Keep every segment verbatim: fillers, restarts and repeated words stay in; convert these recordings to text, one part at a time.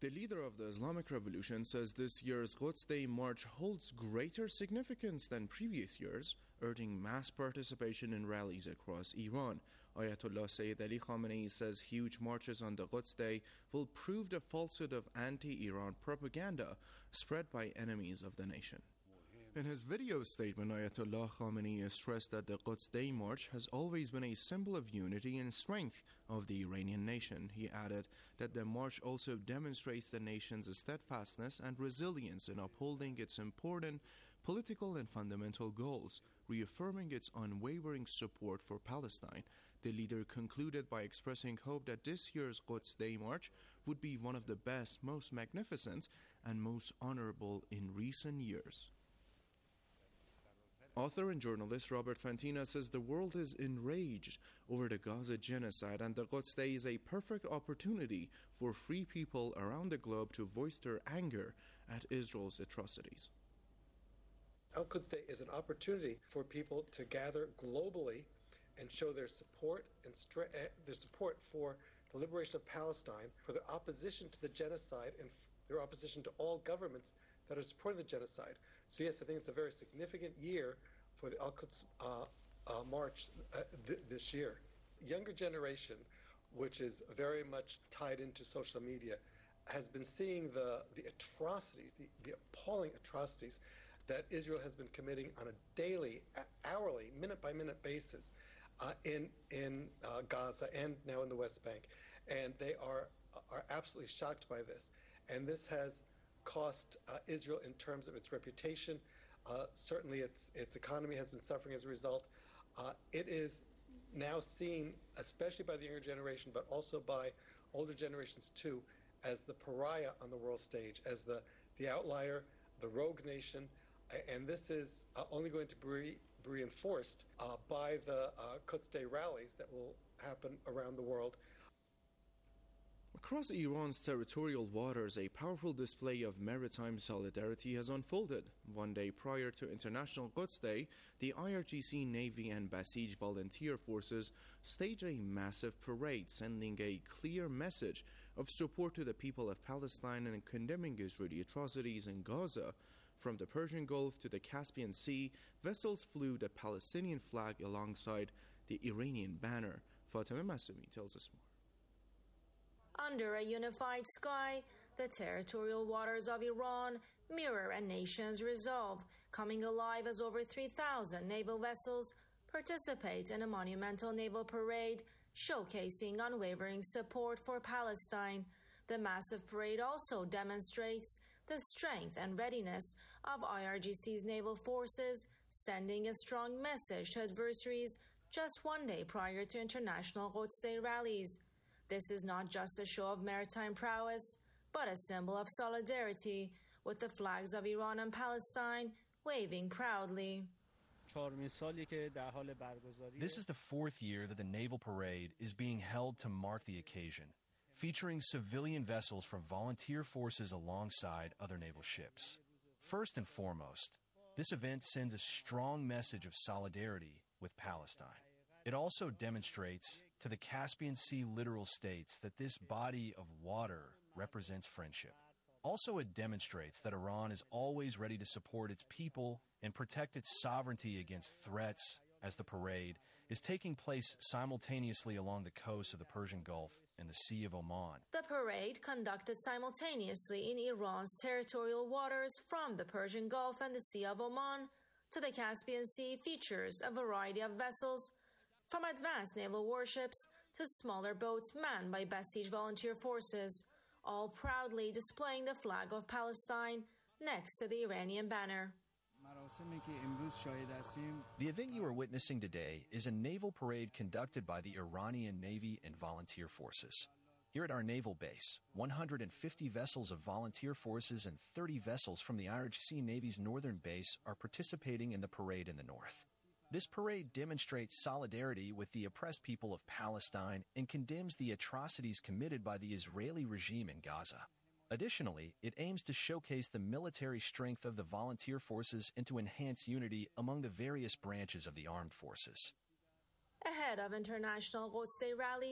The leader of the Islamic Revolution says this year's Quds Day march holds greater significance than previous years, urging mass participation in rallies across Iran. Ayatollah Sayyid Ali Khamenei says huge marches on the Quds Day will prove the falsehood of anti-Iran propaganda spread by enemies of the nation. In his video statement, Ayatollah Khamenei stressed that the Quds Day March has always been a symbol of unity and strength of the Iranian nation. He added that the march also demonstrates the nation's steadfastness and resilience in upholding its important political and fundamental goals, reaffirming its unwavering support for Palestine. The leader concluded by expressing hope that this year's Quds Day March would be one of the best, most magnificent, and most honorable in recent years. Author and journalist Robert Fantina says the world is enraged over the Gaza genocide, and the Quds Day is a perfect opportunity for free people around the globe to voice their anger at Israel's atrocities. Al-Quds Day is an opportunity for people to gather globally and show their support and stre- their support for the liberation of Palestine, for their opposition to the genocide, and f- their opposition to all governments that are supporting the genocide. So yes, I think it's a very significant year for the Al-Quds uh, uh, March uh, th- this year. Younger generation, which is very much tied into social media, has been seeing the, the atrocities, the, the appalling atrocities that Israel has been committing on a daily, hourly, minute-by-minute basis uh, in in uh, Gaza and now in the West Bank. And they are are absolutely shocked by this. And this has cost uh, Israel in terms of its reputation. Uh, certainly its its economy has been suffering as a result. Uh, it is now seen, especially by the younger generation, but also by older generations too, as the pariah on the world stage, as the, the outlier, the rogue nation. And this is uh, only going to be, be reinforced uh, by the uh, Quds Day rallies that will happen around the world. Across Iran's territorial waters, a powerful display of maritime solidarity has unfolded. One day prior to International Quds Day, the I R G C Navy and Basij volunteer forces staged a massive parade, sending a clear message of support to the people of Palestine and condemning Israeli atrocities in Gaza. From the Persian Gulf to the Caspian Sea, vessels flew the Palestinian flag alongside the Iranian banner. Fatemeh Masoumi tells us more. Under a unified sky, the territorial waters of Iran mirror a nation's resolve, coming alive as over three thousand naval vessels participate in a monumental naval parade showcasing unwavering support for Palestine. The massive parade also demonstrates the strength and readiness of I R G C's naval forces, sending a strong message to adversaries just one day prior to International Quds Day rallies. This is not just a show of maritime prowess, but a symbol of solidarity, with the flags of Iran and Palestine waving proudly. This is the fourth year that the naval parade is being held to mark the occasion, featuring civilian vessels from volunteer forces alongside other naval ships. First and foremost, this event sends a strong message of solidarity with Palestine. It also demonstrates to the Caspian Sea littoral states that this body of water represents friendship. Also, it demonstrates that Iran is always ready to support its people and protect its sovereignty against threats, as the parade is taking place simultaneously along the coast of the Persian Gulf and the Sea of Oman. The parade, conducted simultaneously in Iran's territorial waters from the Persian Gulf and the Sea of Oman to the Caspian Sea, features a variety of vessels, from advanced naval warships to smaller boats manned by Basij volunteer forces, all proudly displaying the flag of Palestine next to the Iranian banner. The event you are witnessing today is a naval parade conducted by the Iranian Navy and volunteer forces. Here at our naval base, one hundred fifty vessels of volunteer forces and thirty vessels from the I R G C Navy's northern base are participating in the parade in the north. This parade demonstrates solidarity with the oppressed people of Palestine and condemns the atrocities committed by the Israeli regime in Gaza. Additionally, it aims to showcase the military strength of the volunteer forces and to enhance unity among the various branches of the armed forces. Ahead of International Quds Day rallies,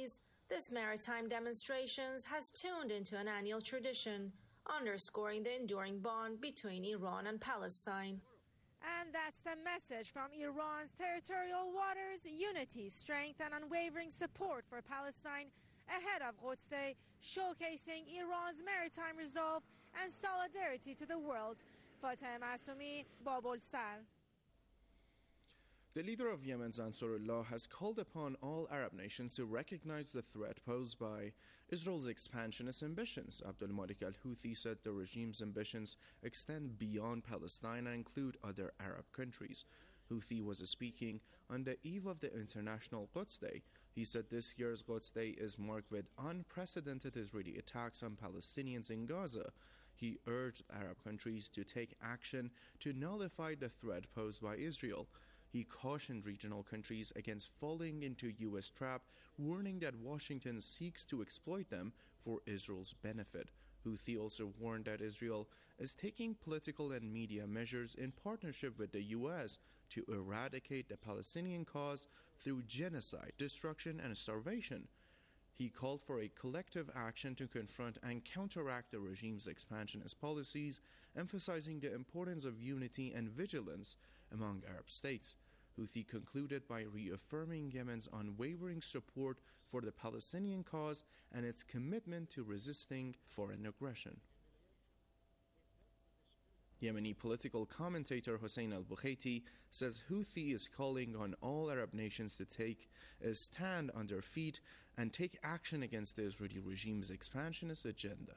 This maritime demonstrations has tuned into an annual tradition, underscoring the enduring bond between Iran and Palestine. And that's the message from Iran's territorial waters: unity, strength, and unwavering support for Palestine ahead of Quds Day, showcasing Iran's maritime resolve and solidarity to the world. Fateh Masumi, Babul Sar. The leader of Yemen's Ansarullah has called upon all Arab nations to recognize the threat posed by Israel's expansionist ambitions. Abdul Malik al-Houthi said the regime's ambitions extend beyond Palestine and include other Arab countries. Houthi was speaking on the eve of the International Quds Day. He said this year's Quds Day is marked with unprecedented Israeli attacks on Palestinians in Gaza. He urged Arab countries to take action to nullify the threat posed by Israel. He cautioned regional countries against falling into U S trap, warning that Washington seeks to exploit them for Israel's benefit. Houthi also warned that Israel is taking political and media measures in partnership with the U S to eradicate the Palestinian cause through genocide, destruction, and starvation. He called for a collective action to confront and counteract the regime's expansionist policies, emphasizing the importance of unity and vigilance among Arab states. Houthi concluded by reaffirming Yemen's unwavering support for the Palestinian cause and its commitment to resisting foreign aggression. Yemeni political commentator Hossein al-Bukhaiti says Houthi is calling on all Arab nations to take a stand on their feet and take action against the Israeli regime's expansionist agenda.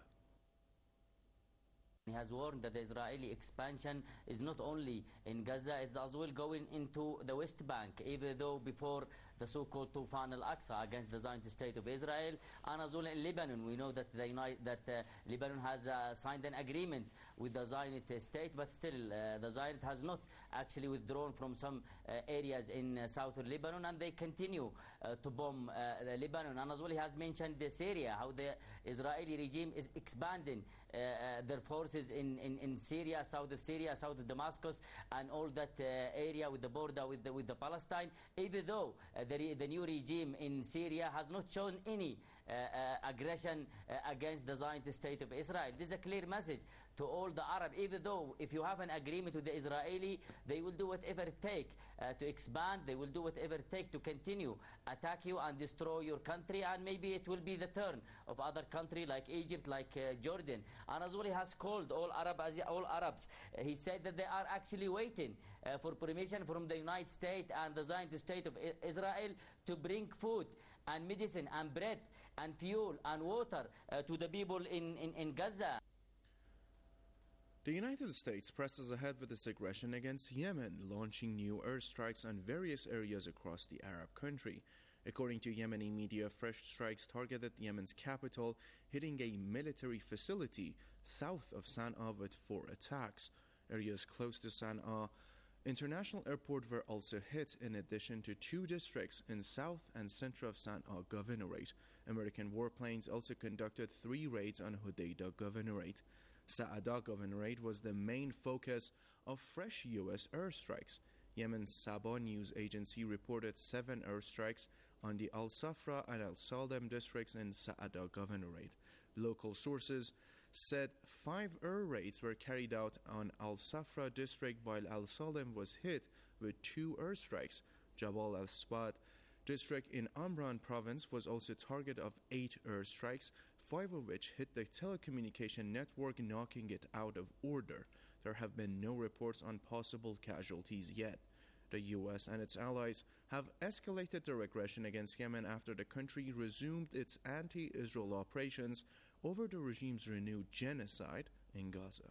He has warned that the Israeli expansion is not only in Gaza, it's as well going into the West Bank, even though before the so-called Tufan al-Aqsa against the Zionist state of Israel, and as well in Lebanon. We know that the United, that uh, Lebanon has uh, signed an agreement with the Zionist state, but still uh, the Zionist has not actually withdrawn from some uh, areas in uh, southern Lebanon, and they continue uh, to bomb uh, the Lebanon. And as well he has mentioned the Syria, how the Israeli regime is expanding uh, uh, their forces in, in, in Syria, south of Syria, south of Damascus, and all that uh, area with the border with the, with the Palestine, even though uh, the, the new regime in Syria has not shown any uh, uh, aggression uh, against the Zionist state of Israel. This is a clear message to all the Arab, even though if you have an agreement with the Israeli, they will do whatever it takes uh, to expand, they will do whatever it takes to continue attack you and destroy your country, and maybe it will be the turn of other countries like Egypt, like uh, Jordan. And as well he has called all Arab, all Arabs, uh, he said that they are actually waiting uh, for permission from the United States and the Zionist state of Israel to bring food and medicine and bread and fuel and water uh, to the people in, in, in Gaza. The United States presses ahead with its aggression against Yemen, launching new airstrikes on various areas across the Arab country. According to Yemeni media, fresh strikes targeted Yemen's capital, hitting a military facility south of Sana'a with four attacks. Areas close to Sana'a International Airport were also hit, in addition to two districts in south and center of Sana'a Governorate. American warplanes also conducted three raids on Hodeidah Governorate. Sa'ada Governorate was the main focus of fresh U S airstrikes. Yemen's Sabah news agency reported seven airstrikes on the Al-Safra and Al-Salem districts in Sa'ada Governorate. Local sources said five air raids were carried out on Al-Safra district, while Al-Salem was hit with two airstrikes. Jabal al-Sbad district in Amran province was also target of eight airstrikes, five of which hit the telecommunication network, knocking it out of order. There have been no reports on possible casualties yet. The U S and its allies have escalated their aggression against Yemen after the country resumed its anti-Israel operations over the regime's renewed genocide in Gaza.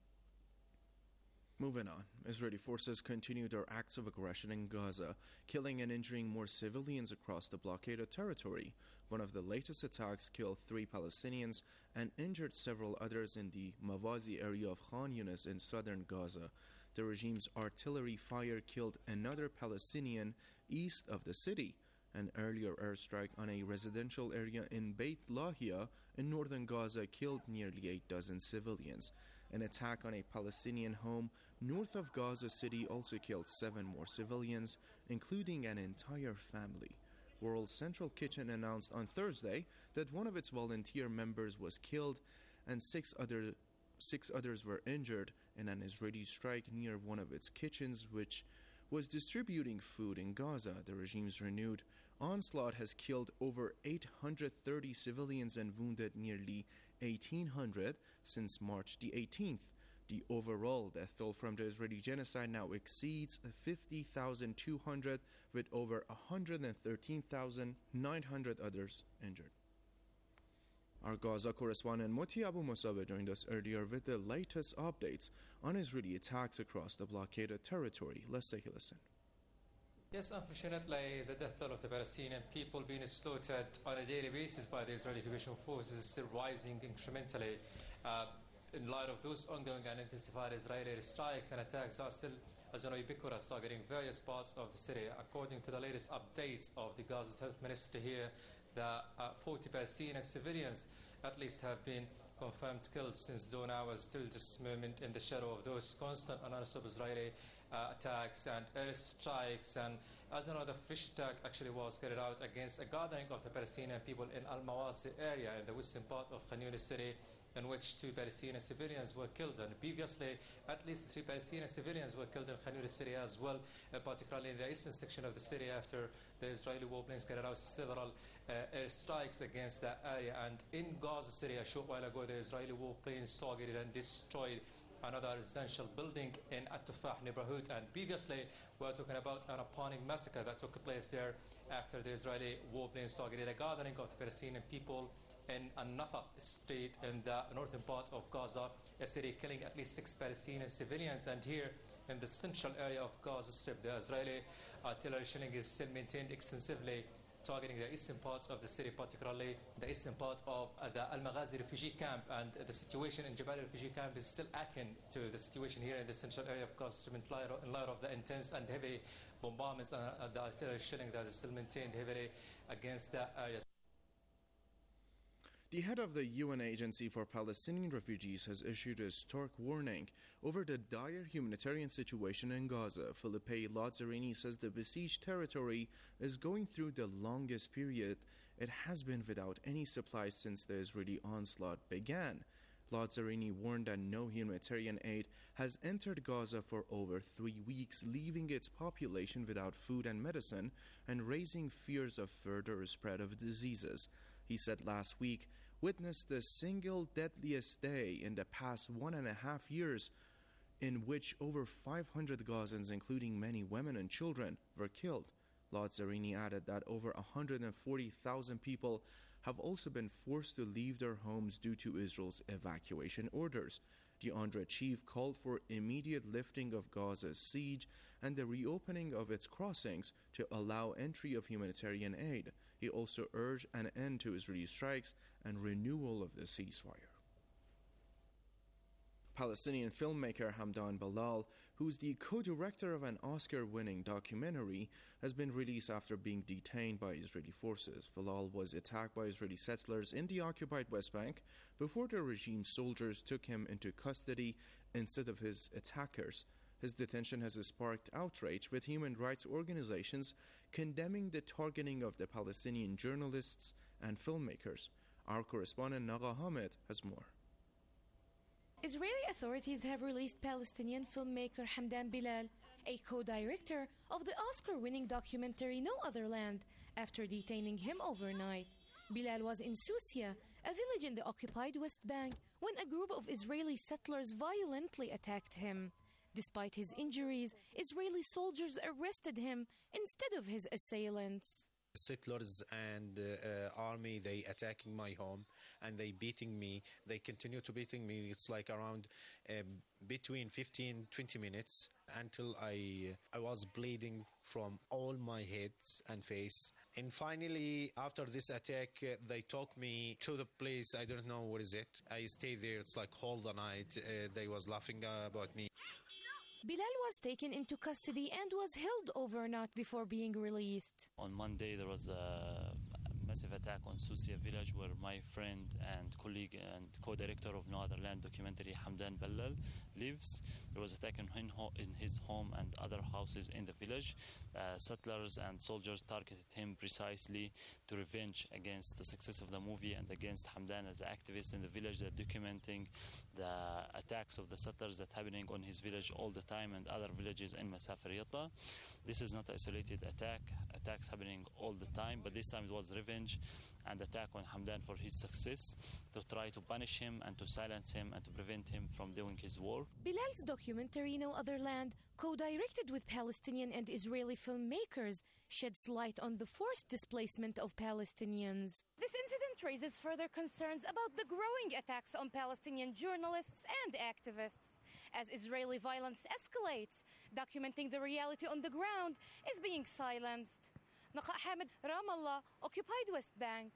Moving on, Israeli forces continue their acts of aggression in Gaza, killing and injuring more civilians across the blockaded territory. One of the latest attacks killed three Palestinians and injured several others in the Mawazi area of Khan Yunis in southern Gaza. The regime's artillery fire killed another Palestinian east of the city. An earlier airstrike on a residential area in Beit Lahia in northern Gaza killed nearly eight dozen civilians. An attack on a Palestinian home north of Gaza City also killed seven more civilians, including an entire family. World Central Kitchen announced on Thursday that one of its volunteer members was killed and six other six others were injured in an Israeli strike near one of its kitchens, which was distributing food in Gaza. The regime's renewed onslaught has killed over eight hundred thirty civilians and wounded nearly eighteen hundred since March the eighteenth. The overall death toll from the Israeli genocide now exceeds fifty thousand two hundred, with over one hundred thirteen thousand nine hundred others injured. Our Gaza correspondent Moti Abu Musab joined us earlier with the latest updates on Israeli attacks across the blockaded territory. Let's take a listen. Yes, unfortunately, the death toll of the Palestinian people being slaughtered on a daily basis by the Israeli occupation forces is still rising incrementally. Uh, in light of those ongoing and intensified Israeli strikes and attacks are still, as you know, ubiquitous, targeting various parts of the city. According to the latest updates of the Gaza Health Ministry here, the uh, forty Palestinian civilians at least have been confirmed killed since dawn hours till this moment, in the shadow of those constant and non-stop Israeli uh, attacks and air strikes. And as you know, the fish attack actually was carried out against a gathering of the Palestinian people in Al-Mawasi area in the western part of Khan Yunis city, in which two Palestinian civilians were killed. And previously, at least three Palestinian civilians were killed in Khan Yunis city as well, uh, particularly in the eastern section of the city, after the Israeli warplanes carried out several uh, air strikes against that area. And in Gaza City, a short while ago, the Israeli warplanes targeted and destroyed another residential building in At-Tufah neighborhood. And previously, we were talking about an appalling massacre that took place there after the Israeli warplanes targeted a gathering of the Palestinian people in An-Nafa street in the northern part of Gaza, a city, killing at least six Palestinian civilians. And here in the central area of Gaza Strip, the Israeli artillery shelling is still maintained extensively, targeting the eastern parts of the city, particularly the eastern part of uh, the Al-Maghazi refugee camp. And uh, the situation in Jabal refugee camp is still akin to the situation here in the central area of Gaza Strip, in light of, in light of the intense and heavy bombardments and uh, the artillery shelling that is still maintained heavily against that area. The head of the U N Agency for Palestinian Refugees has issued a stark warning over the dire humanitarian situation in Gaza. Philippe Lazzarini says the besieged territory is going through the longest period it has been without any supplies since the Israeli onslaught began. Lazzarini warned that no humanitarian aid has entered Gaza for over three weeks, leaving its population without food and medicine and raising fears of further spread of diseases. He said last week witnessed the single deadliest day in the past one and a half years, in which over five hundred Gazans, including many women and children, were killed. Lazzarini added that over one hundred forty thousand people have also been forced to leave their homes due to Israel's evacuation orders. The UNRWA chief called for immediate lifting of Gaza's siege and the reopening of its crossings to allow entry of humanitarian aid. He also urged an end to Israeli strikes and renewal of the ceasefire. Palestinian filmmaker Hamdan Bilal, who is the co-director of an Oscar-winning documentary, has been released after being detained by Israeli forces. Bilal was attacked by Israeli settlers in the occupied West Bank before the regime soldiers took him into custody instead of his attackers. His detention has sparked outrage, with human rights organizations condemning the targeting of the Palestinian journalists and filmmakers. Our correspondent Naga Hamid has more. Israeli authorities have released Palestinian filmmaker Hamdan Bilal, a co-director of the Oscar-winning documentary No Other Land, after detaining him overnight. Bilal was in Susia, a village in the occupied West Bank, when a group of Israeli settlers violently attacked him. Despite his injuries, Israeli soldiers arrested him instead of his assailants. Settlers and uh, uh, army, they attacking my home and they beating me. They continue to beating me. It's like around uh, between fifteen, twenty minutes until I I was bleeding from all my head and face. And finally, after this attack, uh, they took me to the place. I don't know what is it. I stayed there. It's like all the night. Uh, they was laughing uh, about me. Bilal was taken into custody and was held overnight before being released. On Monday, there was a massive attack on Susia village where my friend and colleague and co-director of No Other Land documentary Hamdan Bellal lives. There was attack in his home and other houses in the village. Uh, settlers and soldiers targeted him precisely to revenge against the success of the movie and against Hamdan as an activist in the village that documenting the attacks of the settlers that happening on his village all the time and other villages in Masaf Riyadh. This is not an isolated attack. Attacks happening all the time, but this time it was revenge and attack on Hamdan for his success to try to punish him and to silence him and to prevent him from doing his work. Bilal's documentary No Other Land, co-directed with Palestinian and Israeli filmmakers, sheds light on the forced displacement of Palestinians. This incident raises further concerns about the growing attacks on Palestinian journalists and activists. As Israeli violence escalates, documenting the reality on the ground is being silenced. Naqa Hamid, Ramallah, occupied West Bank.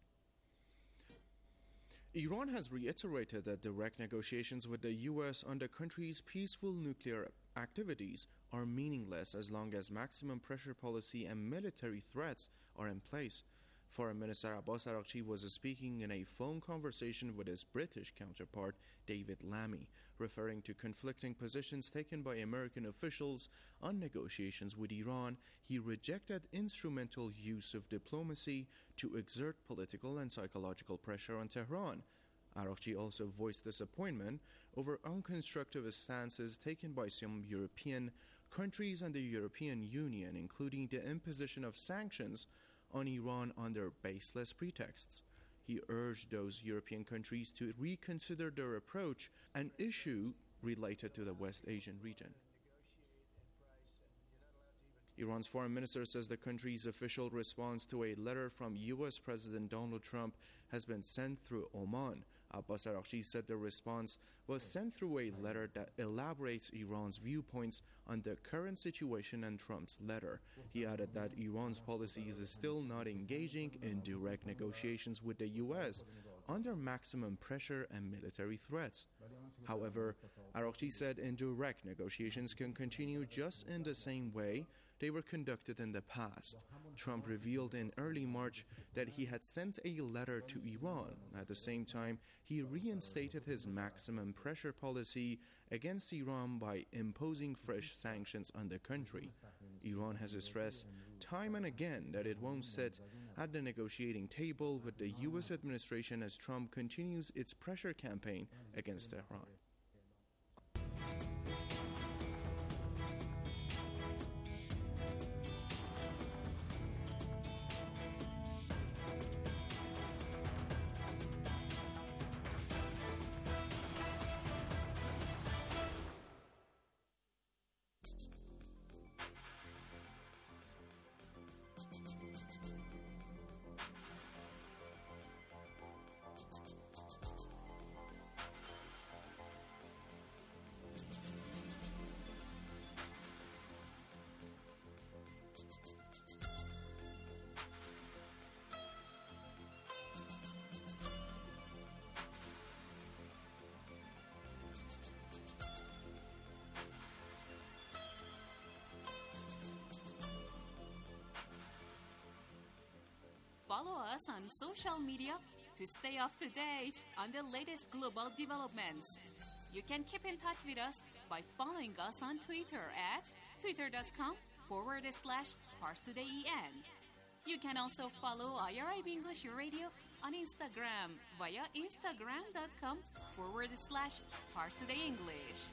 Iran has reiterated that direct negotiations with the U S on the country's peaceful nuclear activities are meaningless as long as maximum pressure policy and military threats are in place. Foreign Minister Abbas Araghchi was speaking in a phone conversation with his British counterpart, David Lammy, referring to conflicting positions taken by American officials on negotiations with Iran. He rejected instrumental use of diplomacy to exert political and psychological pressure on Tehran. Araghchi also voiced disappointment over unconstructive stances taken by some European countries and the European Union, including the imposition of sanctions on Iran under baseless pretexts. He urged those European countries to reconsider their approach, an issue related to the West Asian region. Iran's foreign minister says the country's official response to a letter from U S President Donald Trump has been sent through Oman. Abbas Araghchi said the response was sent through a letter that elaborates Iran's viewpoints on the current situation and Trump's letter. He added that Iran's policy is still not engaging in direct negotiations with the U S under maximum pressure and military threats. However, Araghchi said indirect negotiations can continue just in the same way they were conducted in the past. Trump revealed in early March that he had sent a letter to Iran. At the same time, he reinstated his maximum pressure policy against Iran by imposing fresh sanctions on the country. Iran has stressed time and again that it won't sit at the negotiating table with the U S administration as Trump continues its pressure campaign against Tehran. Follow us on social media to stay up to date on the latest global developments. You can keep in touch with us by following us on Twitter at twitter.com forward slash ParsTodayEN. You can also follow I R I B English Radio on Instagram via instagram.com forward slash ParsTodayEnglish.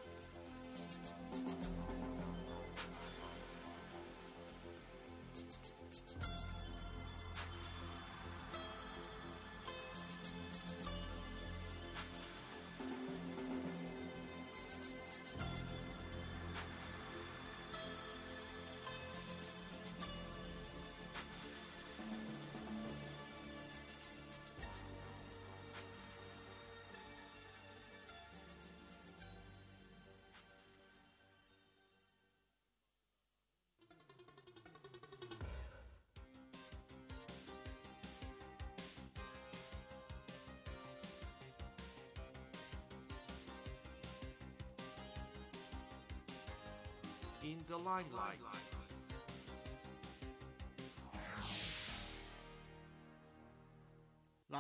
In the limelight.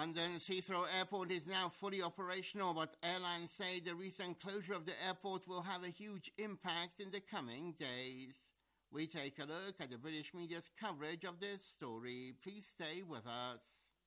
London's Heathrow Airport is now fully operational, but airlines say the recent closure of the airport will have a huge impact in the coming days. We take a look at the British media's coverage of this story. Please stay with us.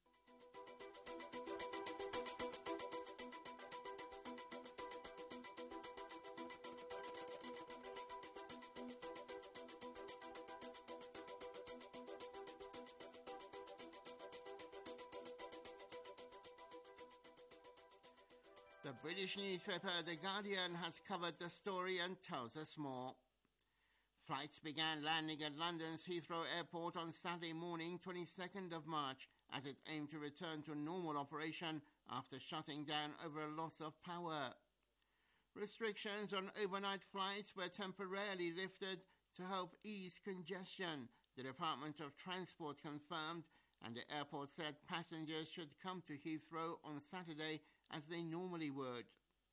The British newspaper The Guardian has covered the story and tells us more. Flights began landing at London's Heathrow Airport on Saturday morning, twenty-second of March, as it aimed to return to normal operation after shutting down over a loss of power. Restrictions on overnight flights were temporarily lifted to help ease congestion, the Department of Transport confirmed, and the airport said passengers should come to Heathrow on Saturday as they normally would.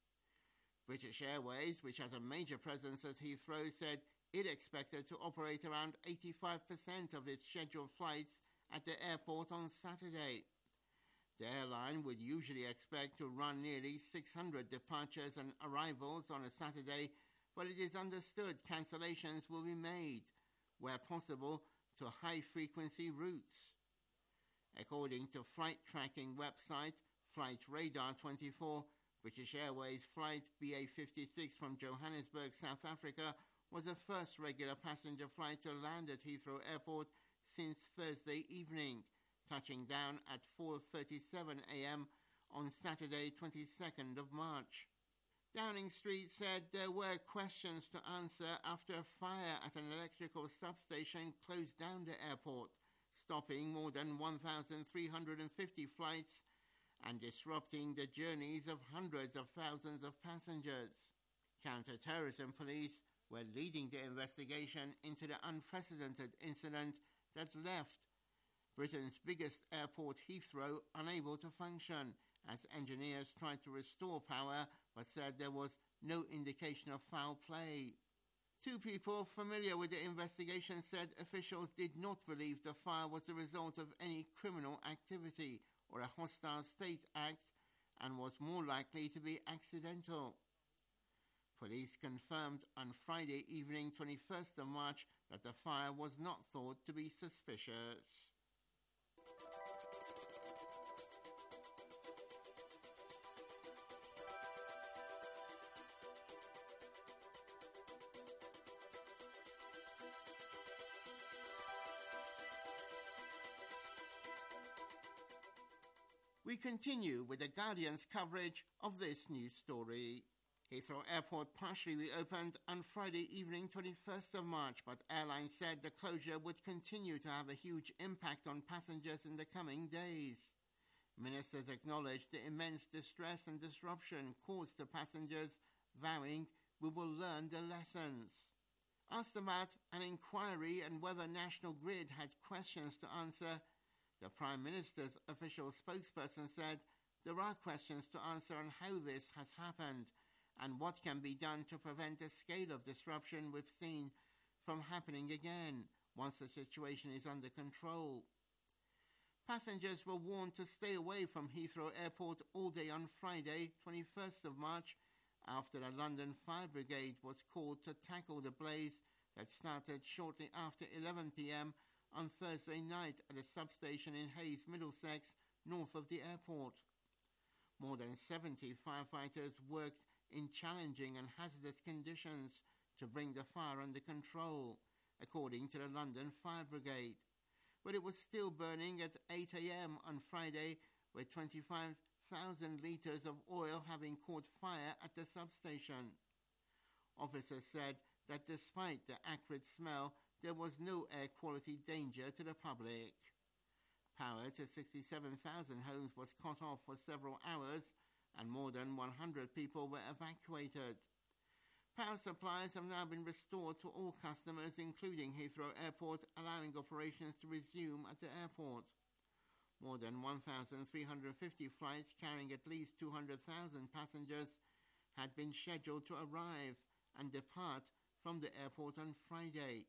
British Airways, which has a major presence at Heathrow, said it expected to operate around eighty-five percent of its scheduled flights at the airport on Saturday. The airline would usually expect to run nearly six hundred departures and arrivals on a Saturday, but it is understood cancellations will be made, where possible, to high-frequency routes. According to flight tracking website Flight Radar twenty-four, British Airways flight B A fifty-six from Johannesburg, South Africa, was the first regular passenger flight to land at Heathrow Airport since Thursday evening, touching down at four thirty-seven a.m. on Saturday, twenty-second of March. Downing Street said there were questions to answer after a fire at an electrical substation closed down the airport, stopping more than one thousand three hundred fifty flights and disrupting the journeys of hundreds of thousands of passengers. Counter-terrorism police were leading the investigation into the unprecedented incident that left Britain's biggest airport, Heathrow, unable to function as engineers tried to restore power but said there was no indication of foul play. Two people familiar with the investigation said officials did not believe the fire was the result of any criminal activity or a hostile state act and was more likely to be accidental. Police confirmed on Friday evening, twenty-first of March, that the fire was not thought to be suspicious. We continue with The Guardian's coverage of this news story. Heathrow Airport partially reopened on Friday evening, twenty-first of March, but airlines said the closure would continue to have a huge impact on passengers in the coming days. Ministers acknowledged the immense distress and disruption caused to passengers, vowing we will learn the lessons. Asked about an inquiry and whether National Grid had questions to answer, the Prime Minister's official spokesperson said there are questions to answer on how this has happened and what can be done to prevent the scale of disruption we've seen from happening again once the situation is under control. Passengers were warned to stay away from Heathrow Airport all day on Friday, twenty-first of March, after a London fire brigade was called to tackle the blaze that started shortly after eleven p.m. on Thursday night at a substation in Hayes, Middlesex, north of the airport. More than seventy firefighters worked in challenging and hazardous conditions to bring the fire under control, according to the London Fire Brigade. But it was still burning at eight a.m. on Friday, with twenty-five thousand litres of oil having caught fire at the substation. Officers said that despite the acrid smell, there was no air quality danger to the public. Power to sixty-seven thousand homes was cut off for several hours, and more than one hundred people were evacuated. Power supplies have now been restored to all customers, including Heathrow Airport, allowing operations to resume at the airport. More than one thousand three hundred fifty flights carrying at least two hundred thousand passengers had been scheduled to arrive and depart from the airport on Friday,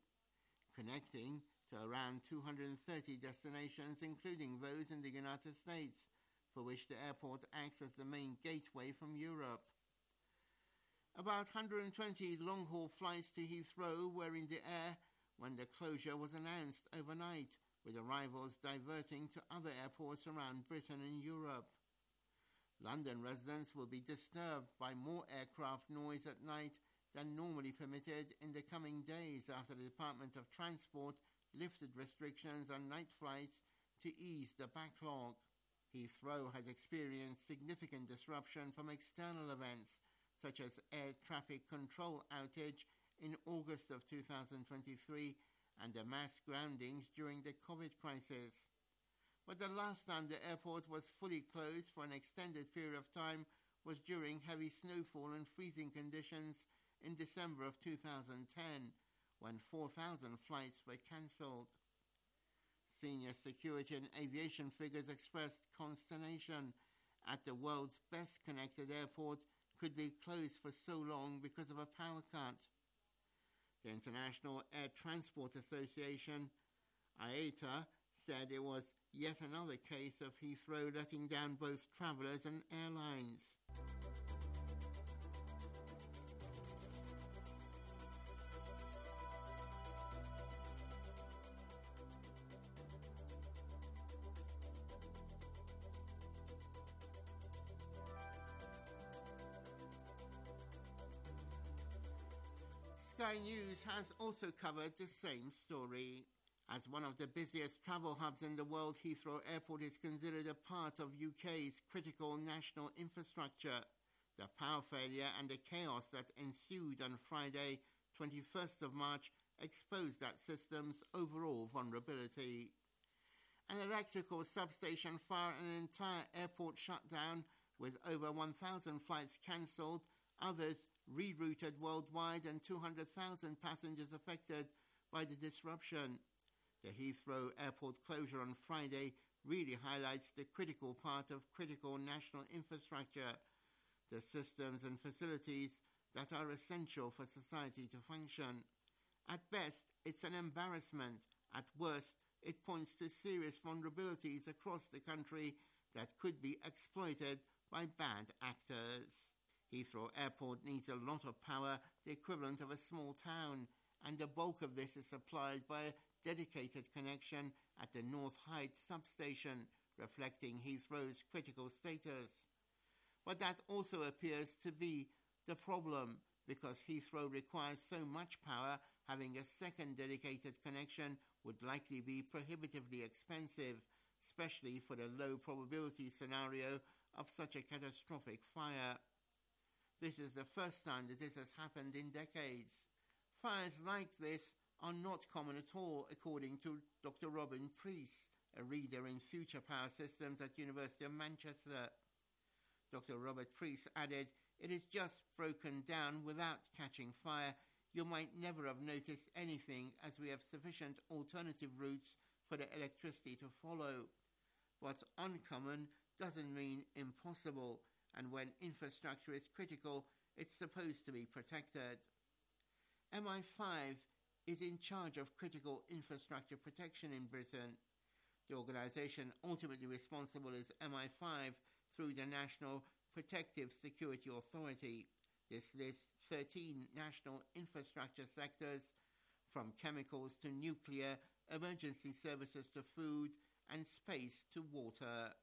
connecting to around two hundred thirty destinations, including those in the United States, for which the airport acts as the main gateway from Europe. About one hundred twenty long-haul flights to Heathrow were in the air when the closure was announced overnight, with arrivals diverting to other airports around Britain and Europe. London residents will be disturbed by more aircraft noise at night than normally permitted in the coming days after the Department of Transport lifted restrictions on night flights to ease the backlog. Heathrow has experienced significant disruption from external events, such as air traffic control outage in August of two thousand twenty-three and the mass groundings during the COVID crisis. But the last time the airport was fully closed for an extended period of time was during heavy snowfall and freezing conditions in December of two thousand ten, when four thousand flights were cancelled. Senior security and aviation figures expressed consternation at the world's best-connected airport could be closed for so long because of a power cut. The International Air Transport Association, I A T A, said it was yet another case of Heathrow letting down both travellers and airlines. Sky News has also covered the same story. As one of the busiest travel hubs in the world, Heathrow Airport is considered a part of U K's critical national infrastructure. The power failure and the chaos that ensued on Friday, twenty-first of March, exposed that system's overall vulnerability. An electrical substation fire and an entire airport shut down, with over one thousand flights cancelled, others rerouted worldwide, and two hundred thousand passengers affected by the disruption. The Heathrow Airport closure on Friday really highlights the critical part of critical national infrastructure, the systems and facilities that are essential for society to function. At best, it's an embarrassment. At worst, it points to serious vulnerabilities across the country that could be exploited by bad actors. Heathrow Airport needs a lot of power, the equivalent of a small town, and the bulk of this is supplied by a dedicated connection at the North Heights substation, reflecting Heathrow's critical status. But that also appears to be the problem, because Heathrow requires so much power, having a second dedicated connection would likely be prohibitively expensive, especially for the low probability scenario of such a catastrophic fire. This is the first time that this has happened in decades. Fires like this are not common at all, according to Doctor Robin Preece, a reader in future power systems at University of Manchester. Doctor Robert Preece added, "It is just broken down without catching fire. You might never have noticed anything, as we have sufficient alternative routes for the electricity to follow. But uncommon doesn't mean impossible, and when infrastructure is critical, it's supposed to be protected." M I five is in charge of critical infrastructure protection in Britain. The organisation ultimately responsible is M I five through the National Protective Security Authority. This lists thirteen national infrastructure sectors, from chemicals to nuclear, emergency services to food, and space to water.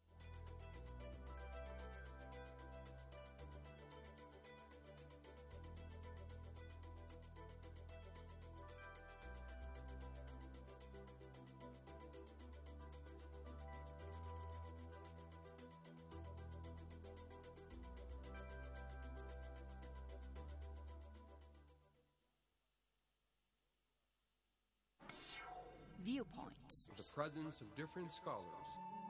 Viewpoints. The presence of different scholars.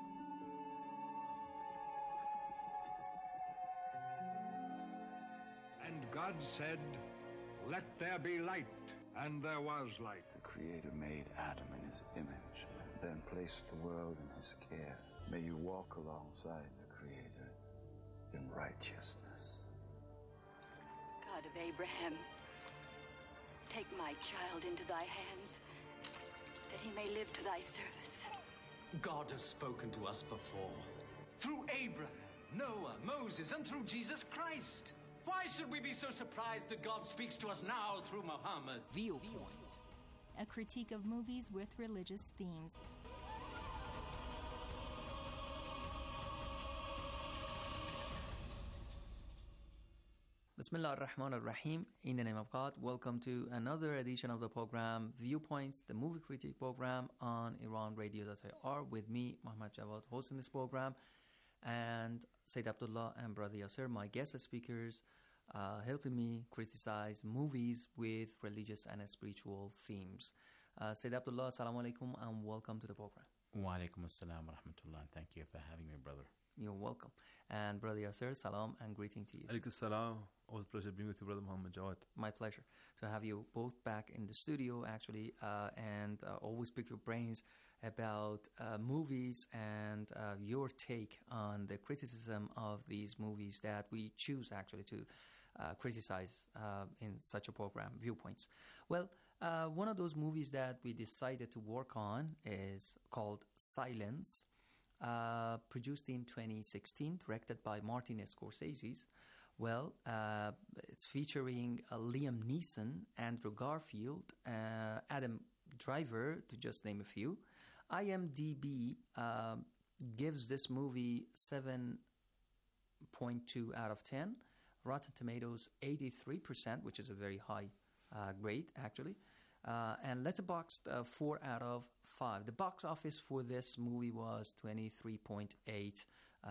And God said, "Let there be light," and there was light. The Creator made Adam in his image, then placed the world in his care. May you walk alongside the Creator in righteousness. God of Abraham, take my child into thy hands, that he may live to thy service. God has spoken to us before. through Abraham, Noah, Moses, and through Jesus Christ. Why should we be so surprised that God speaks to us now through Muhammad? Viewpoint, a critique of movies with religious themes. Bismillah ar-Rahman ar-Rahim. In the name of God, welcome to another edition of the program Viewpoints, the movie critique program on Iran Radio dot I R with me, Muhammad Jawad, hosting this program, and Sayyid Abdullah and Brother Yasser, my guest speakers, uh, helping me criticize movies with religious and spiritual themes. Uh, Sayyid Abdullah, assalamu alaikum and welcome to the program. Wa alaikum assalam wa rahmatullah, and thank you for having me, brother. You're welcome. And Brother Yasser, salam and greeting to you. Alaikum salam. Always a pleasure being with you, Brother Muhammad Jawad. My pleasure to have you both back in the studio, actually, uh, and uh, always pick your brains about uh, movies and uh, your take on the criticism of these movies that we choose, actually, to uh, criticize uh, in such a program, Viewpoints. Well, uh, one of those movies that we decided to work on is called Silence. Uh, produced in twenty sixteen, directed by Martin Scorsese. Well, uh, it's featuring uh, Liam Neeson, Andrew Garfield, uh, Adam Driver, to just name a few. IMDb uh, gives this movie seven point two out of ten. Rotten Tomatoes, eighty-three percent, which is a very high uh, grade, actually. Uh, and Letterboxd, uh, four out of five. The box office for this movie was twenty-three point eight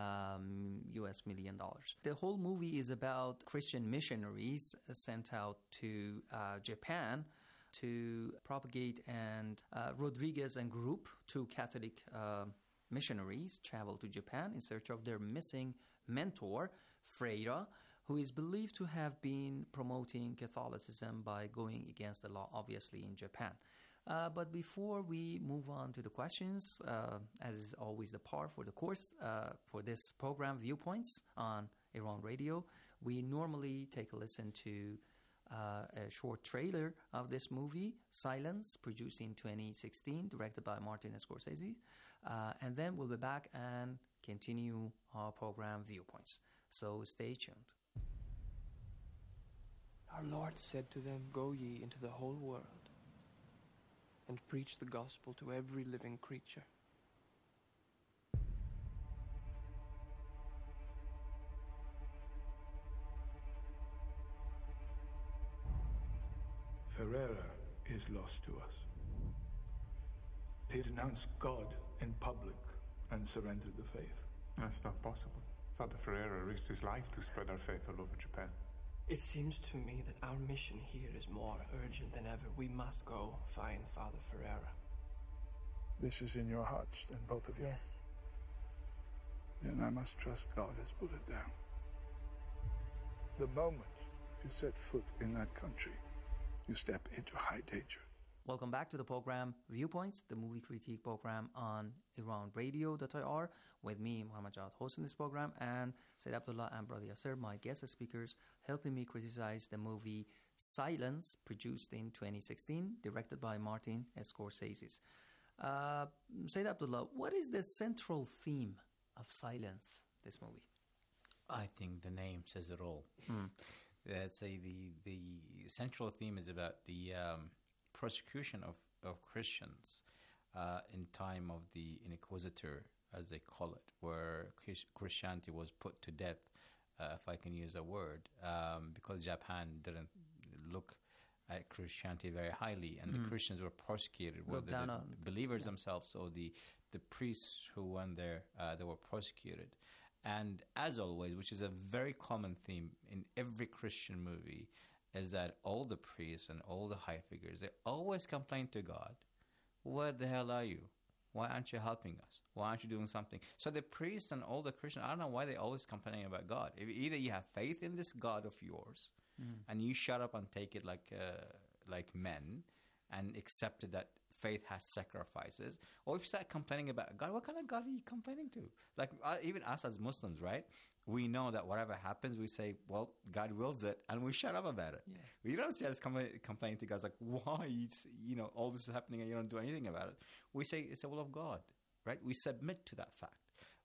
um, U S million dollars. The whole movie is about Christian missionaries sent out to uh, Japan to propagate, and uh, Rodriguez and group, two Catholic uh, missionaries, travel to Japan in search of their missing mentor, Freira, who is believed to have been promoting Catholicism by going against the law, obviously, in Japan. Uh, but before we move on to the questions, uh, as is always the par for the course, uh, for this program, Viewpoints on Iran Radio, we normally take a listen to uh, a short trailer of this movie, Silence, produced in twenty sixteen, directed by Martin Scorsese. Uh, and then we'll be back and continue our program, Viewpoints. So stay tuned. Our Lord said to them, "Go ye into the whole world and preach the gospel to every living creature." Ferreira is lost to us. He denounced God in public and surrendered the faith. That's not possible. Father Ferreira risked his life to spread our faith all over Japan. It seems to me that our mission here is more urgent than ever. We must go find Father Ferreira. This is in your hearts, then, both of you? Yes. Then I must trust God has put it down. The moment you set foot in that country, you step into high danger. Welcome back to the program Viewpoints, the movie critique program on Iran Radio dot I R, with me, Muhammad Jawad, hosting this program, and Sayyid Abdullah and Brother Yasser, my guest speakers, helping me criticize the movie Silence, produced in twenty sixteen, directed by Martin Scorsese. Uh, Sayyid Abdullah, what is the central theme of Silence, this movie? I think the name says it all. Hmm. Let's say the, the central theme is about the um, persecution of, of Christians uh, in time of the Inquisitor, as they call it, where Christianity was put to death, uh, if I can use a word, um, because Japan didn't look at Christianity very highly, and mm. the Christians were persecuted, whether the, the believers yeah. themselves or the, the priests who went there, uh, they were persecuted. And as always, which is a very common theme in every Christian movie, is that all the priests and all the high figures, they always complain to God, "Where the hell are you? Why aren't you helping us? Why aren't you doing something?" So the priests and all the Christians, I don't know why they're always complaining about God. If either you have faith in this God of yours, mm. and you shut up and take it like uh, like men, and accept that faith has sacrifices, or if you start complaining about God, what kind of God are you complaining to? Like uh, even us as Muslims, right? We know that whatever happens, we say, well, God wills it, and we shut up about it. Yeah. We don't see us compla- complaining to God, like, why, you, you know, all this is happening and you don't do anything about it. We say it's the will of God, right? We submit to that fact.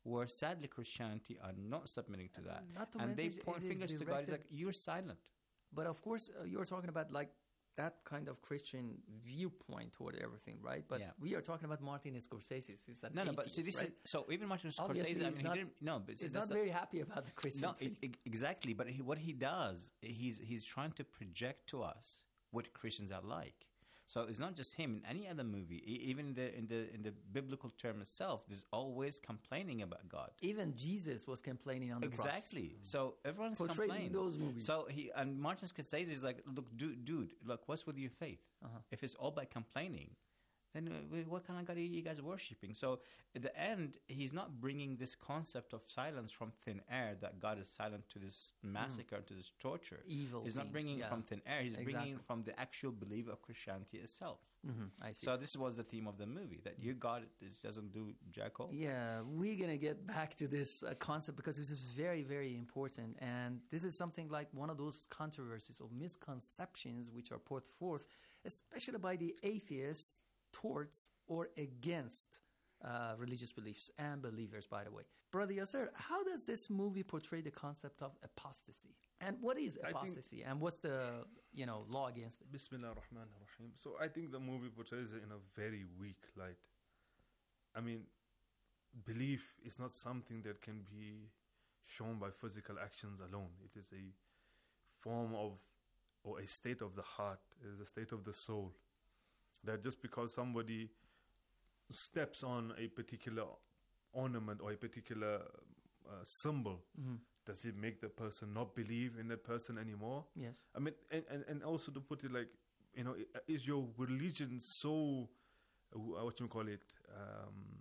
where sadly Christianity are not submitting to that. Not to and they mention point it is fingers to God. It's like, directed- you're silent. But of course, uh, you're talking about like that kind of Christian viewpoint toward everything, right? But Yeah. we are talking about Martin Scorsese. He's an No, no, but atheist, see, this right? is so. Even Martin Obviously, Scorsese, I he's mean, not- he didn't. No, but see, he's that's not very happy about the Christian No, thing. e- e- exactly. But he, what he does, he's he's trying to project to us what Christians are like. So it's not just him. In any other movie, e- even in the in the in the biblical term itself, there's always complaining about God. Even Jesus was complaining on the cross. Exactly. So everyone's Portrayed in complaining. those movies. So he and Martin Scorsese is like, look, dude, dude, look, what's with your faith? Uh-huh. If it's all by complaining, then uh, what kind of God are you guys worshipping? So at the end, he's not bringing this concept of silence from thin air, that God is silent to this massacre, to this torture. Evil He's not things, bringing yeah. it from thin air. He's Exactly. bringing it from the actual belief of Christianity itself. Mhm, I see. So this was the theme of the movie, that your God is, doesn't do jack all. Yeah, we're going to get back to this uh, concept because this is very, very important. And this is something like one of those controversies or misconceptions which are put forth, especially by the atheists, towards or against uh, religious beliefs and believers, by the way. Brother Yasser, how does this movie portray the concept of apostasy? And what is I think- apostasy? And what's the, you know, law against it? Bismillah ar-Rahman ar-Rahim. So I think the movie portrays it in a very weak light. I mean, belief is not something that can be shown by physical actions alone. It is a form of, or a state of the heart. It is a state of the soul. That just because somebody steps on a particular ornament or a particular uh, symbol, Mhm. does it make the person not believe in that person anymore? Yes. I mean, and, and, and also to put it like, you know, i- is your religion so, uh, what you call it, um,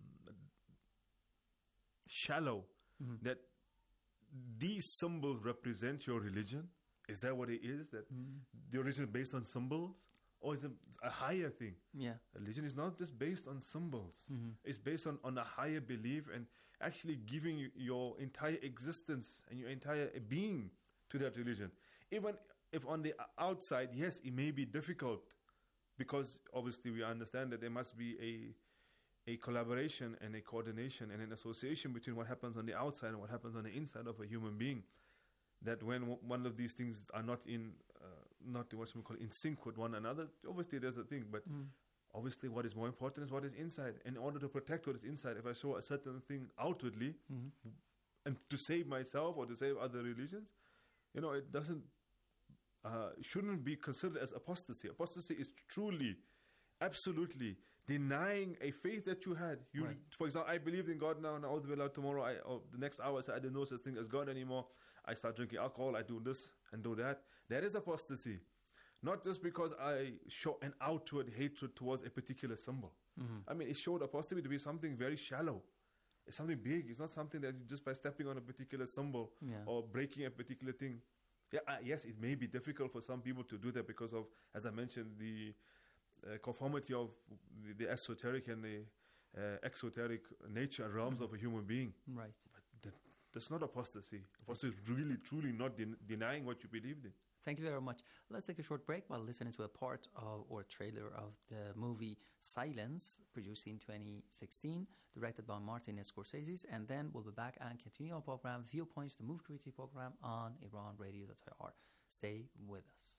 shallow Mhm. that these symbols represent your religion? Is that what it is? That Mhm. the religion is based on symbols? Or is it a higher thing? Yeah. Religion is not just based on symbols. Mhm. It's based on, on a higher belief and actually giving you your entire existence and your entire being to that religion. Even if on the outside, yes, it may be difficult, because obviously we understand that there must be a a collaboration and a coordination and an association between what happens on the outside and what happens on the inside of a human being. That when w- one of these things are not in, uh, not what we call in sync with one another, obviously there's a thing. But Mm. obviously, what is more important is what is inside. In order to protect what is inside, if I show a certain thing outwardly, Mhm. and to save myself or to save other religions, you know, it doesn't, uh, shouldn't be considered as apostasy. Apostasy is truly, absolutely denying a faith that you had. You, Right. for example, I believed in God now, and I'll tomorrow, I, or the next hour, I say I didn't know such thing as God anymore. I start drinking alcohol, I do this and do that. That is apostasy. Not just because I show an outward hatred towards a particular symbol. Mhm. I mean, it showed apostasy to be something very shallow. It's something big. It's not something that you just by stepping on a particular symbol Yeah. or breaking a particular thing. Yeah, uh, yes, it may be difficult for some people to do that because of, as I mentioned, the uh, conformity of the, the esoteric and the uh, exoteric nature and realms Mhm. of a human being. Right. But that, that's not apostasy. Apostasy is really, truly not den- denying what you believed in. Thank you very much. Let's take a short break while listening to a part of or trailer of the movie Silence, produced in twenty sixteen, directed by Martin Scorsese, and then we'll be back and continue our program, Viewpoints, the movie critique program on Iran Radio dot I R. Stay with us.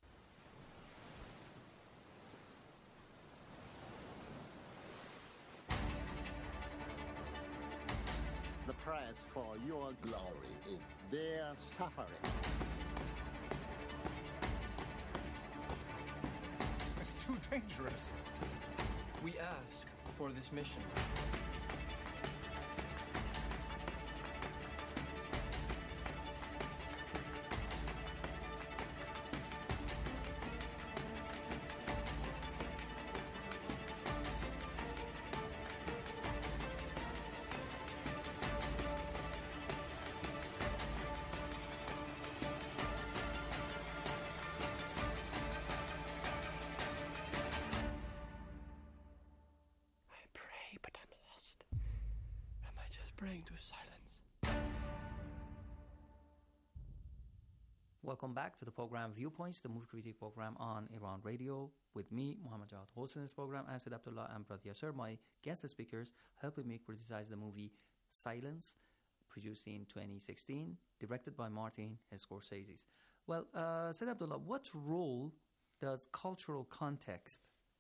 The price for your glory is their suffering. It's too dangerous. We asked for this mission. Praying to silence. Welcome back to the program Viewpoints, the movie critique program on Iran Radio, with me, Muhammad Jawad, hosting this program, Asad Abdullah and Brad Yasser, my guest speakers, helping me criticize the movie Silence, produced in twenty sixteen, directed by Martin Scorsese. Well, uh, Said Abdullah, what role does cultural context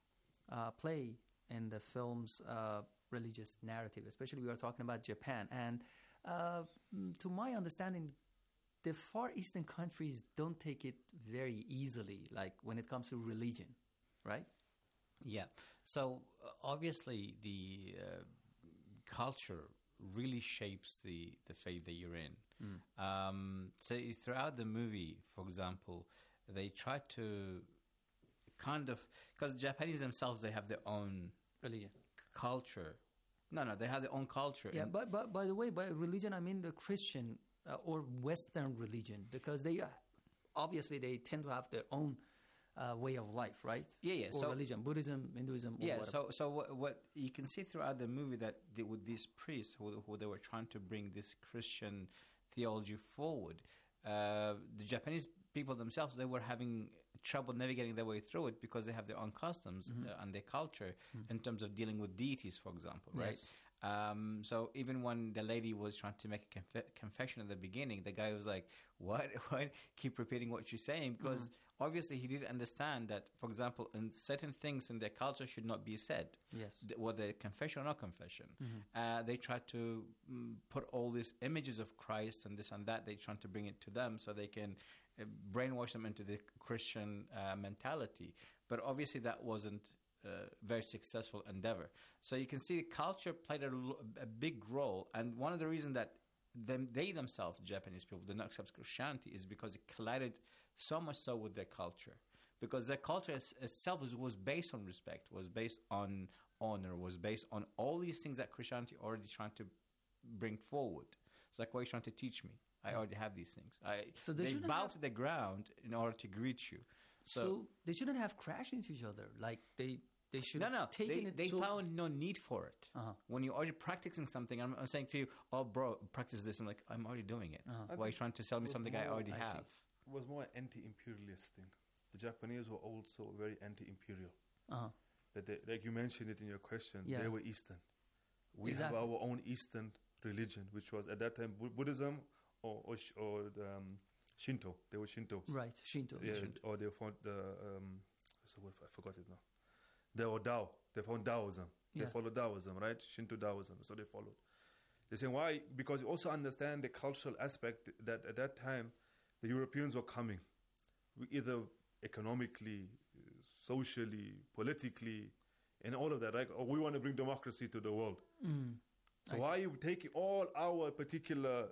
uh, play in the film's uh, religious narrative? Especially we are talking about Japan. And uh, to my understanding, the Far Eastern countries don't take it very easily, like when it comes to religion, right? Yeah. So uh, obviously the uh, culture really shapes the, the faith that you're in. Mm. Um, so throughout the movie, for example, they try to kind of, because Japanese themselves, they have their own religion, c- culture. No, no, they have their own culture. Yeah, but, but by the way, by religion, I mean the Christian uh, or Western religion, because they uh, obviously they tend to have their own uh, way of life, right? Yeah, yeah. Or so religion, Buddhism, Hinduism. Or yeah. whatever. So, so what, what you can see throughout the movie that they, with these priests who, who they were trying to bring this Christian theology forward, uh, the Japanese people themselves, they were having trouble navigating their way through it because they have their own customs mm-hmm. uh, and their culture mm-hmm. in terms of dealing with deities, for example, right? Yes. Um, so even when the lady was trying to make a conf- confession at the beginning, the guy was like, what? What? Keep repeating what she's saying, because mm-hmm. obviously he didn't understand that, for example, in certain things in their culture should not be said. Yes. Th- whether confession or not confession. Mm-hmm. Uh, they try to mm, put all these images of Christ and this and that. They try to bring it to them so they can uh, brainwash them into the Christian uh, mentality. But obviously that wasn't Uh, very successful endeavor. So you can see the culture played a, a big role, and one of the reasons that them, they themselves, Japanese people, did not accept Christianity is because it collided so much so with their culture. Because their culture is, itself was, was based on respect, was based on honor, was based on all these things that Christianity already trying to bring forward. It's like, what are you trying to teach me? I already have these things. I, so they, they bow have... to the ground in order to greet you. So, so they shouldn't have crashed into each other. Like they... They should no, no. Taken they it they so found no need for it. Uh-huh. When you're already practicing something, I'm, I'm saying to you, oh, bro, practice this. I'm like, I'm already doing it. Uh-huh. Why are you trying to sell me something more, I already I have? It was more an anti-imperialist thing. The Japanese were also very anti-imperial. Uh-huh. That they, like you mentioned it in your question, yeah. they were Eastern. We exactly. have our own Eastern religion, which was at that time Buddhism or or, or um, Shinto. They were Shinto. Right, Shinto. Yeah, Shinto. or they found the um, what's the word? I forgot it now. They were Tao. They found Taoism. Yeah. They followed Taoism, right? Shinto Taoism. So they followed. They say why? Because you also understand the cultural aspect that at that time the Europeans were coming, either economically, socially, politically, and all of that, right? Or we want to bring democracy to the world. Mm. So I why see. are you taking all our particular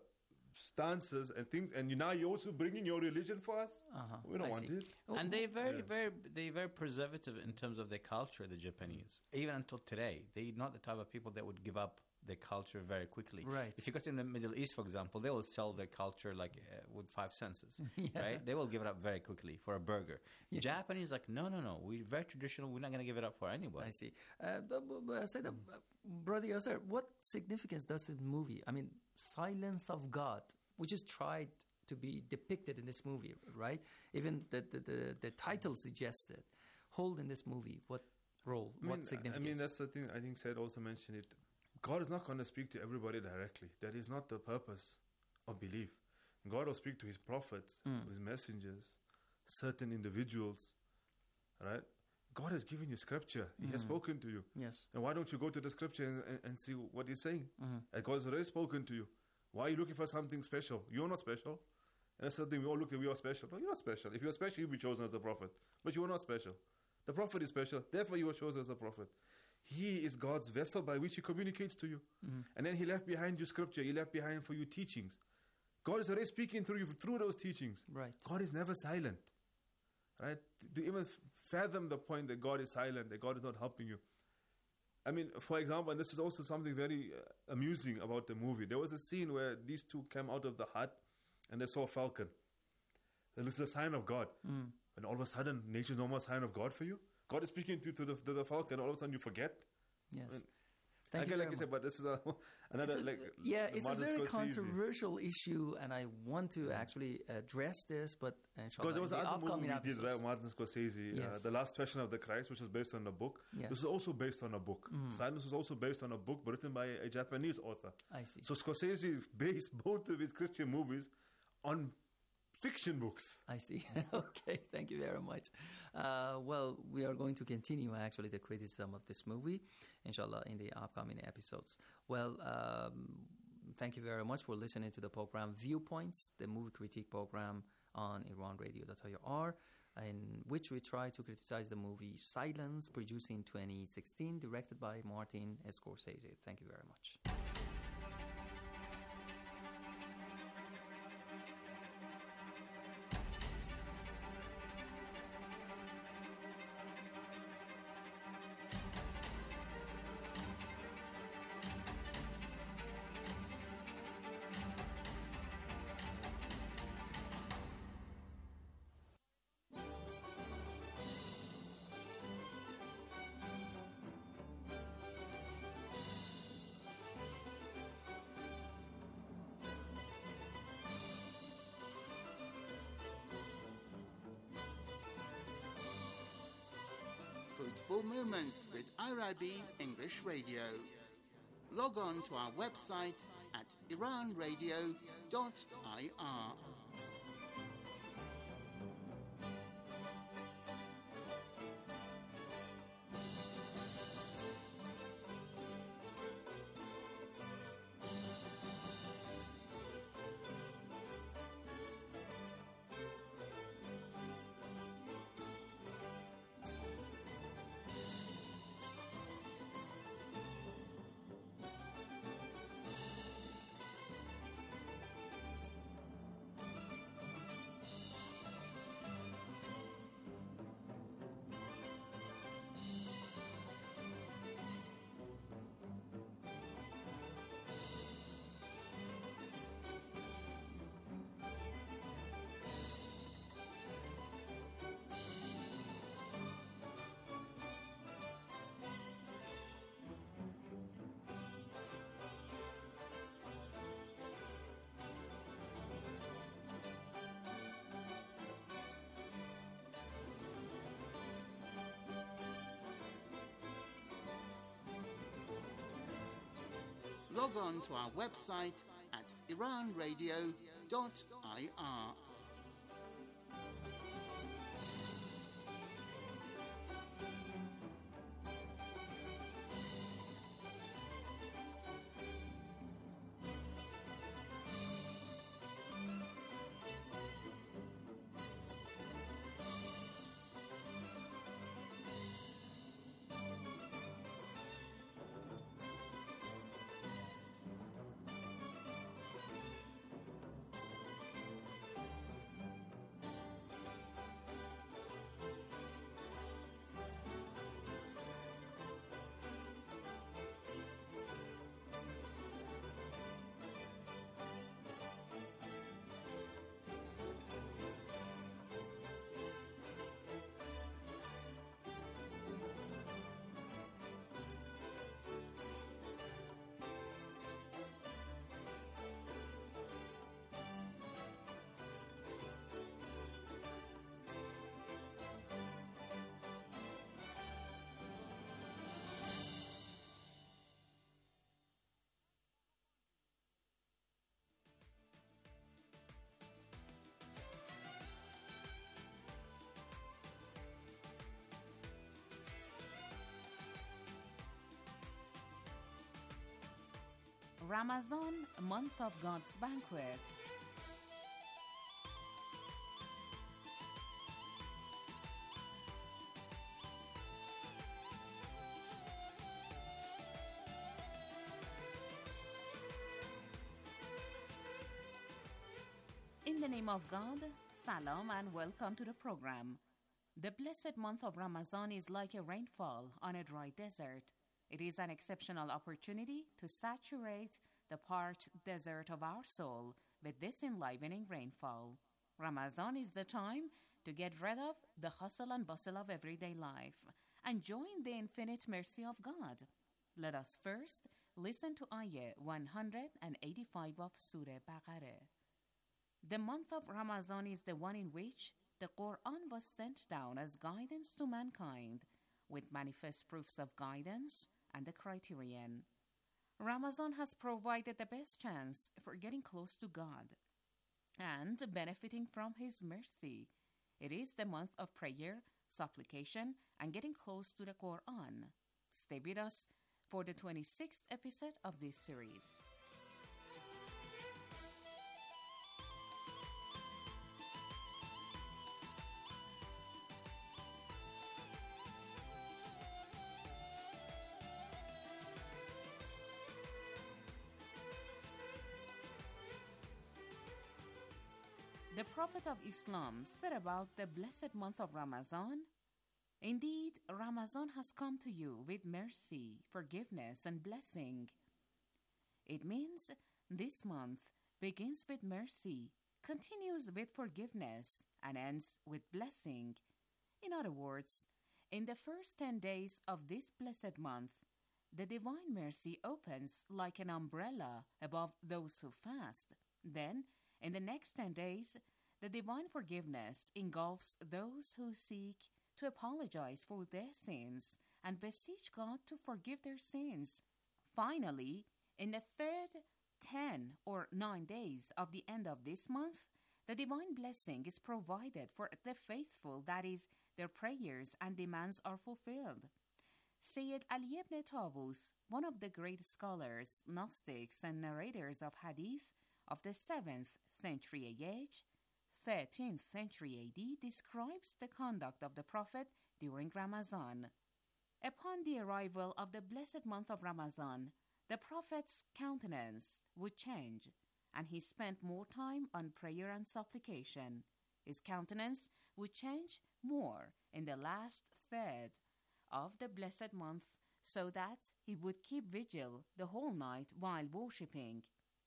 stances and things, and you now you're also bringing your religion for us? Uh-huh. We don't I want see. it. And they're very, Yeah. very, they're very preservative in terms of their culture. The Japanese, even until today, they're not the type of people that would give up their culture very quickly. Right. If you go to the Middle East, for example, they will sell their culture like uh, with five senses. Yeah. Right? They will give it up very quickly for a burger. Yeah. Japanese, like, no, no, no. We're very traditional. We're not going to give it up for anybody. I see. Uh, but, but, but I said, uh, Brother Yasser, what significance does the movie, I mean, Silence of God, which is tried to be depicted in this movie, right? Even the the, the, the title suggests it. Hold in this movie, what role, I what mean, significance? I mean, that's the thing. I think Said also mentioned it. God is not going to speak to everybody directly. That is not the purpose of belief. God will speak to his prophets, Mm. his messengers, certain individuals, right? God has given you scripture. He has Mm. spoken to you. Yes. And why don't you go to the scripture and, and, and see what he's saying? Mhm. And God has already spoken to you. Why are you looking for something special? You're not special. And that's something we all look at, we are special. No, you're not special. If you're special, you'll be chosen as a prophet. But you are not special. The prophet is special. Therefore, you were chosen as a prophet. He is God's vessel by which he communicates to you. Mhm. And then he left behind you scripture. He left behind for you teachings. God is already speaking through you through those teachings. Right. God is never silent. Right? To even f- fathom the point that God is silent, that God is not helping you. I mean, for example, and this is also something very uh, amusing about the movie. There was a scene where these two came out of the hut and they saw a falcon. It was a sign of God. Mm. And all of a sudden, nature's no more sign of God for you. God is speaking to, to, the, to the falcon, all of a sudden you forget. Yes. And Thank Again, you like very you said, much. but this is a, another It's a- like yeah, it's a Martin very Scorsese. controversial issue, and I want to actually address this, but inshallah, Because there was in the another movie upcoming we episodes. did, right, Martin Scorsese, uh, Yes. The Last Passion of the Christ, which was based on a book. Yeah. This is also based on a book. Mhm. Silence was also based on a book, but written by a Japanese author. I see. So Scorsese based both of his Christian movies on fiction books. I see. Okay, thank you very much. Uh, well, we are going to continue actually the criticism of this movie, inshallah, in the upcoming episodes. Well, um, thank you very much for listening to the program Viewpoints, the movie critique program on iran radio dot I R, in which we try to criticize the movie Silence, produced in twenty sixteen, directed by Martin Scorsese. Thank you very much. Fruitful Moments with I R I B English Radio. Log on to our website at iran radio dot I R. Log on to our website at iran radio dot I R. Ramadan, month of God's banquet. In the name of God, Salam and welcome to the program. The blessed month of Ramadan is like a rainfall on a dry desert. It is an exceptional opportunity to saturate the parched desert of our soul with this enlivening rainfall. Ramadan is the time to get rid of the hustle and bustle of everyday life and join the infinite mercy of God. Let us first listen to Ayah one hundred eighty-five of Surah Baqarah. The month of Ramadan is the one in which the Quran was sent down as guidance to mankind, with manifest proofs of guidance and the criterion. Ramadan has provided the best chance for getting close to God and benefiting from His mercy. It is the month of prayer, supplication, and getting close to the Quran. Stay with us for the twenty-sixth episode of this series. The Prophet of Islam said about the blessed month of Ramadan, "Indeed, Ramadan has come to you with mercy, forgiveness, and blessing." It means this month begins with mercy, continues with forgiveness, and ends with blessing. In other words, in the first ten days of this blessed month, the divine mercy opens like an umbrella above those who fast. Then, in the next ten days, the divine forgiveness engulfs those who seek to apologize for their sins and beseech God to forgive their sins. Finally, in the third ten or nine days of the end of this month, the divine blessing is provided for the faithful, that is, their prayers and demands are fulfilled. Sayyid Ali ibn Tawus, one of the great scholars, Gnostics, and narrators of Hadith of the seventh century age, thirteenth century A D, describes the conduct of the Prophet during Ramadan. Upon the arrival of the blessed month of Ramadan, the Prophet's countenance would change, and he spent more time on prayer and supplication. His countenance would change more in the last third of the blessed month, so that he would keep vigil the whole night while worshipping.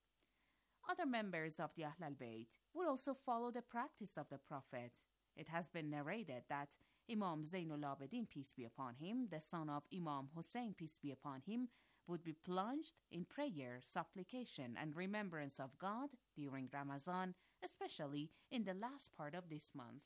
Other members of the Ahl al-Bayt would also follow the practice of the Prophet. It has been narrated that Imam Zainul Abidin, peace be upon him, the son of Imam Hussein, peace be upon him, would be plunged in prayer, supplication, and remembrance of God during Ramadan, especially in the last part of this month.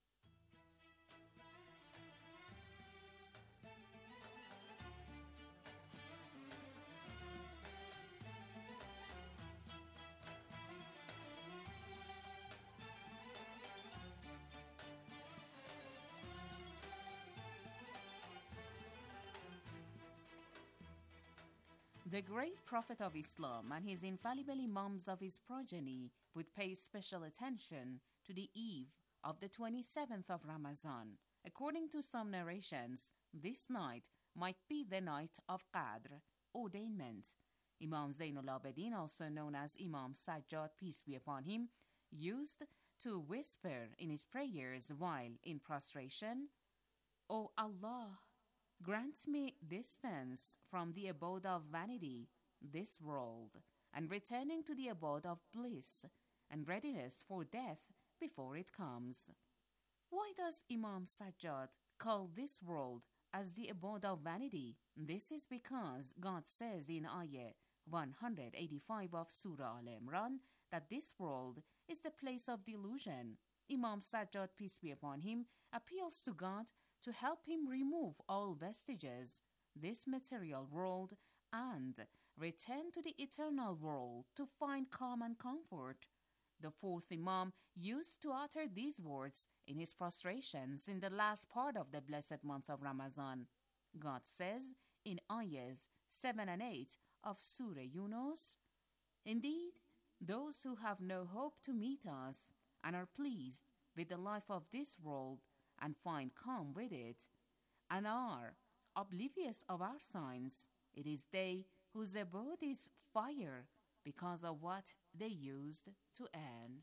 The great Prophet of Islam and his infallible imams of his progeny would pay special attention to the eve of the twenty-seventh of Ramadan. According to some narrations, this night might be the night of Qadr, ordainment. Imam Zainul Abidin, also known as Imam Sajjad, peace be upon him, used to whisper in his prayers while in prostration, "O Allah, grant me distance from the abode of vanity, this world, and returning to the abode of bliss, and readiness for death before it comes." Why does Imam Sajjad call this world as the abode of vanity? This is because God says in Ayah one hundred eighty-five of Surah Al-Imran that this world is the place of delusion. Imam Sajjad, peace be upon him, appeals to God to help him remove all vestiges, this material world, and return to the eternal world to find calm and comfort. The fourth Imam used to utter these words in his prostrations in the last part of the blessed month of Ramadan. God says in ayahs seven and eight of Surah Yunus, "Indeed, those who have no hope to meet us and are pleased with the life of this world and find calm with it, and are oblivious of our signs, it is they whose abode is fire because of what they used to earn."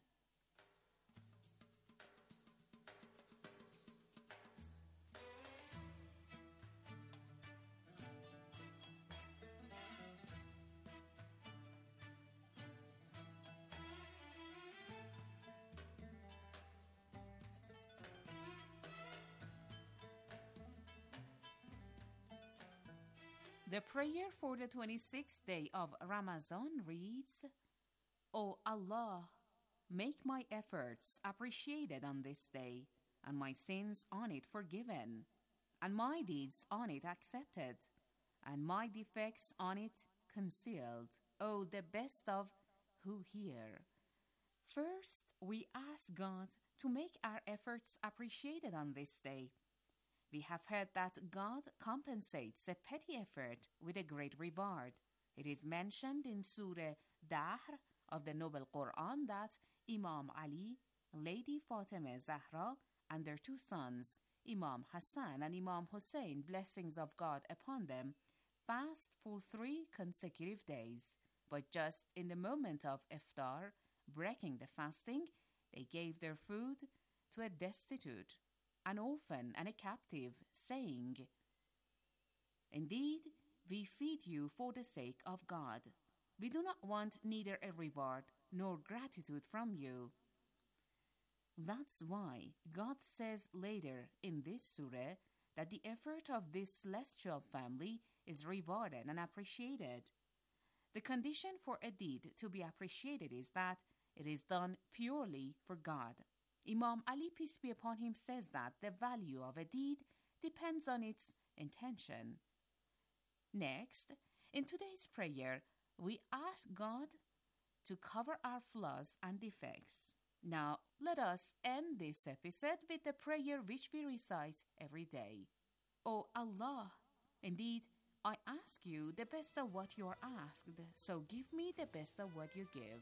The prayer for the twenty-sixth day of Ramadan reads, O Allah, make my efforts appreciated on this day, and my sins on it forgiven, and my deeds on it accepted, and my defects on it concealed. O the best of who hear. First, we ask God to make our efforts appreciated on this day. We have heard that God compensates a petty effort with a great reward. It is mentioned in Surah Dahr of the Noble Quran that Imam Ali, Lady Fatima Zahra, and their two sons, Imam Hassan and Imam Hussein, blessings of God upon them, fast for three consecutive days. But just in the moment of iftar, breaking the fasting, they gave their food to a destitute, an orphan, and a captive, saying, Indeed, we feed you for the sake of God. We do not want neither a reward nor gratitude from you. That's why God says later in this surah that the effort of this celestial family is rewarded and appreciated. The condition for a deed to be appreciated is that it is done purely for God. Imam Ali, peace be upon him, says that the value of a deed depends on its intention. Next, in today's prayer, we ask God to cover our flaws and defects. Now, let us end this episode with the prayer which we recite every day. O Allah, indeed, I ask you the best of what you are asked, so give me the best of what you give.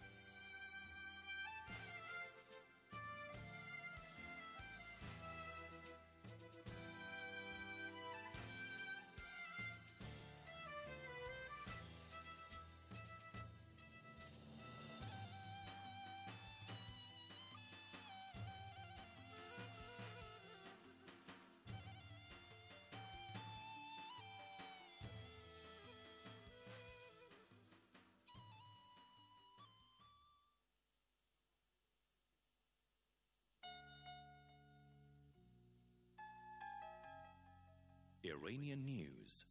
Iranian news,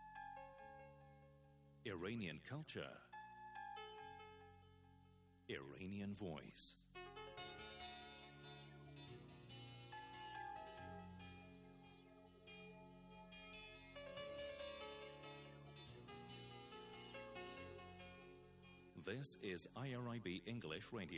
Iranian culture, Iranian voice. This is I R I B English Radio.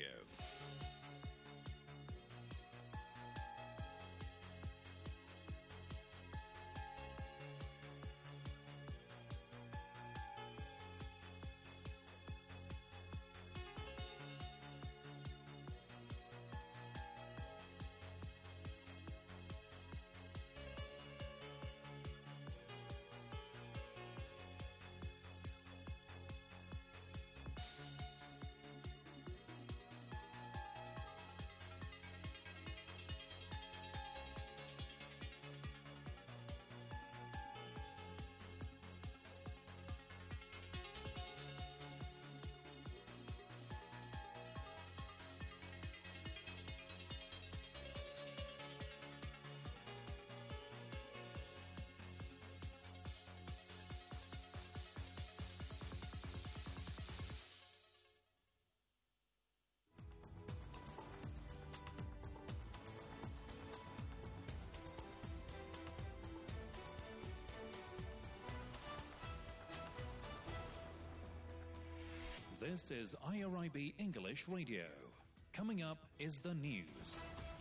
This is I R I B English Radio. Coming up is the news.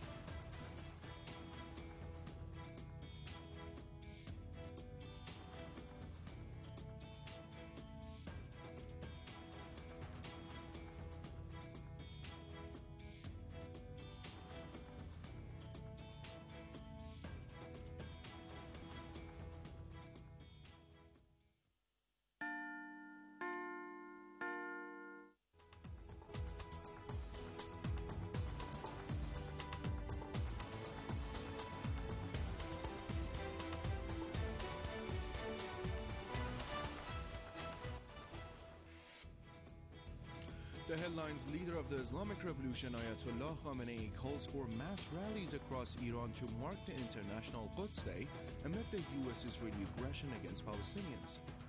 The headlines: leader of the Islamic Revolution Ayatollah Khamenei calls for mass rallies across Iran to mark the International Quds Day amid the U S-Israeli aggression against Palestinians.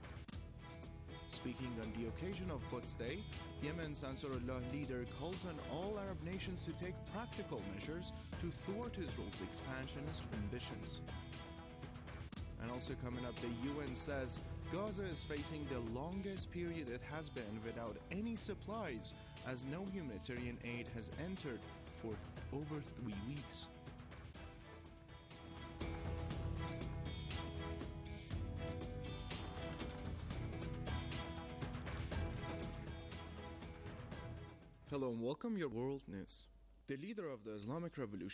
Speaking on the occasion of Quds Day, Yemen's Ansarullah leader calls on all Arab nations to take practical measures to thwart Israel's expansionist ambitions. And also coming up, the U N says Gaza is facing the longest period it has been without any supplies, as no humanitarian aid has entered for over three weeks. Hello and welcome your world news. The leader of the Islamic Revolution